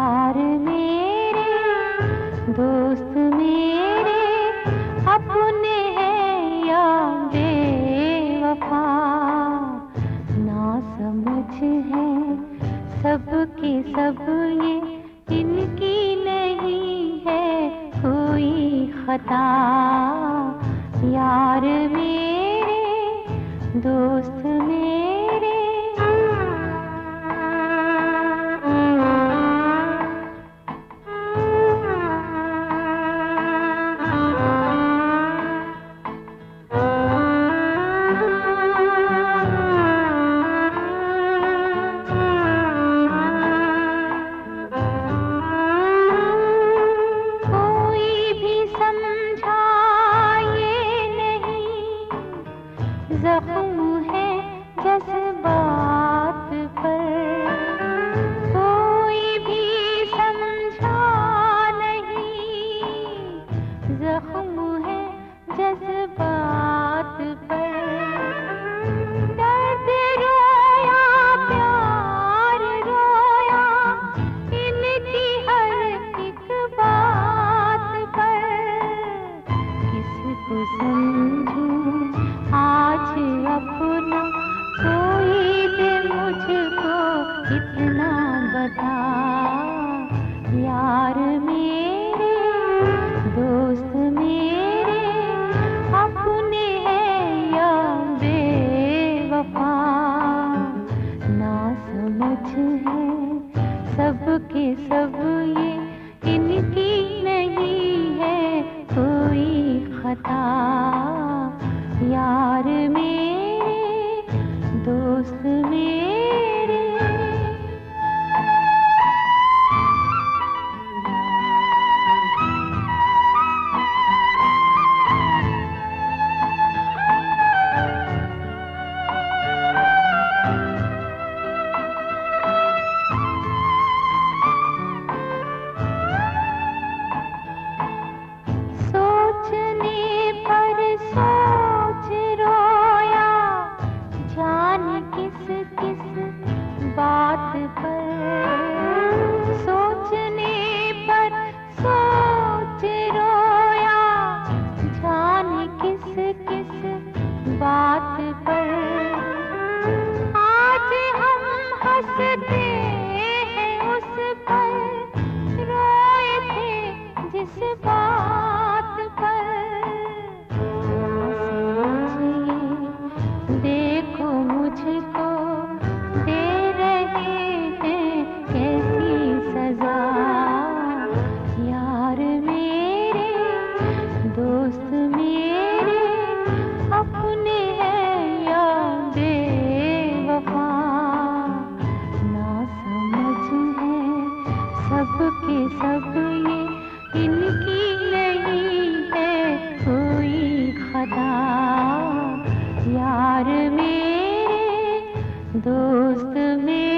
यार मेरे, दोस्त मेरे, अपने हैं या बेवफा, ना समझ है सबके सब, ये इनकी नहीं है कोई खता। यार मेरे, दोस्त मेरे, ज़ख्म है जज़्बात पर, कोई भी समझा नहीं, ज़ख्म है जज़्बात पर। दर्द रोया, प्यार रोया, इनकी हर एक बात पर। किसको समझूं आज अपना, कोई दे मुझको इतना बता। यार मेरे, दोस्त मेरे, अपने हैं या बेवफा, ना समझ है सबके सब, ये इनकी नहीं है कोई खता। यार मेरे, दोस्त मेरे, सोचने पर सोच रोया, जाने किस किस बात पर। सोचने पर सोच रोया, जाने किस किस बात पर। आज हम हंसते हैं उस पर, रोए थे जिस बात पर। देखो मुझको दे रहे हैं कैसी सजा। यार मेरे, दोस्त मेरे, अपने हैं या बेवफा, ना समझ है सबके सब, ये इनकी नहीं है कोई खता। यार मेरे, दोस्त मेरे।